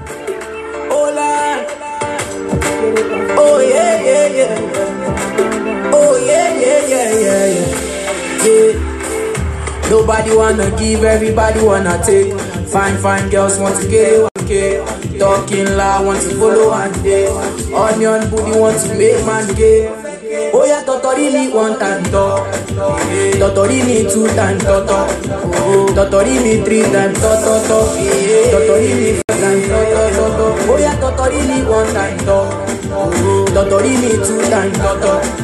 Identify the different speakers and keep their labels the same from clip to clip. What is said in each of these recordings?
Speaker 1: Oh Lord, oh yeah, yeah, yeah. Oh yeah, yeah, yeah, yeah, yeah. Yeah. Nobody wanna give, everybody wanna take. Fine girls want to get it, okay. Talking loud, want to follow and day. Onion booty want to make man gay. Oh yeah, Totori me one time talk. Totori me two time talk. Totori me three time talk. Totori me four time talk. Oh yeah, Totori me one time talk. Totori me two time talk.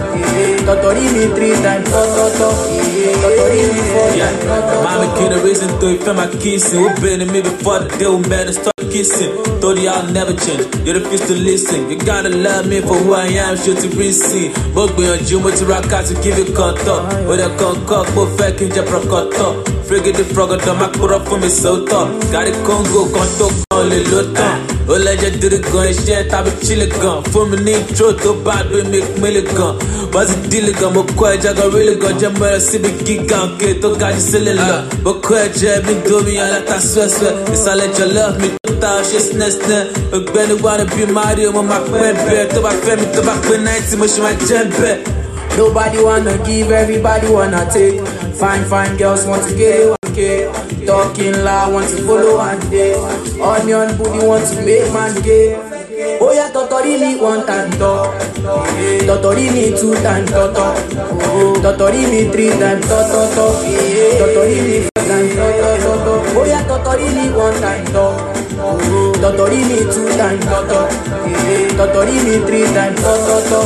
Speaker 1: Totori me three time talk. Totori me four time talk.
Speaker 2: Mama get a reason to feel my kissing. We've been in me before the deal man and start kissing. Told you I'll never change. You refuse to listen. You gotta love me for who I am. Should to receive. But we on Juma to rock out to give you contour. With a concoct, but fake in your procoto. Frigate the frog of my put up for me so tough. Got it Congo, conto, only loton. Oh, let you do the gun, shit, I be chilling gun. For me, need truth, to bad, we make milligan. Was it dealing gun, but quite, I got really gun. Jammer, see me geek out, get to got you selling love. But quite, Jab, me do me, I let that sweat. It's I let you love me, she's nesting. But when you wanna be Mario, my friend, to my family, to my friend, 90, much my jump.
Speaker 1: Nobody wanna give, everybody wanna take. Fine girls want to get it, okay. Talking loud, want to follow and day. Onion booty want to make man gay. Oh yeah, Totori me one time talk. Totori me two time talk. Totori me three time talk. Totori me four time talk. Oh yeah, Totori me one time talk. Totori me two time talk. Totori me three time talk.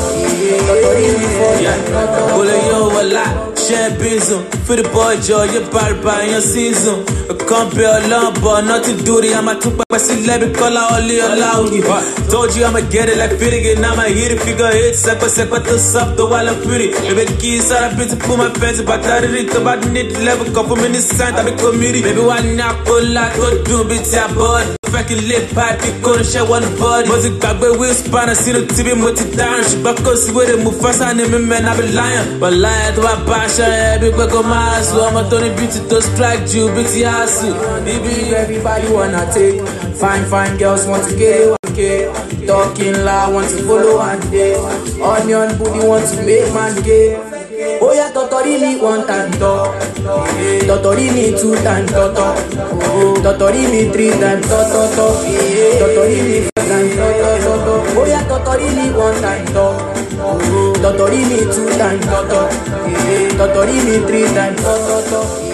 Speaker 1: Totori me four time talk.
Speaker 2: Bullet yo a lot, championism. For the boy Joe, you're bad by your season. A compare long, but nothing duty. I'm a two by celebrity color only allow you. Told you I'ma get it like fitting it. Now my hit figure it. Second to soft, the while I'm pretty. Baby keys are a bit to put my fancy, but I didn't about the need level. Come from any sign, I'm a committee. Baby, why not pull out to do bits ya board? Fucking lip pipe, you couldn't share one body. Was it got by whisper, I see the TV multi-down. She back us with it, move fast, and me man, I be lying. But lying to my passion, every quick on my ass. So I'm a Tony beauty to strike you, beauty ass.
Speaker 1: Everybody wanna take. Fine girls want to get it, okay. Talking loud, want to follow and day. Onion booty want to make man gay. Oh yeah, Totori me one time talk. Totori me two time talk. Totori me three time talk. Totori me four time talk. Oh yeah, Totori me one time talk. Totori me two time talk. Totori me three time talk.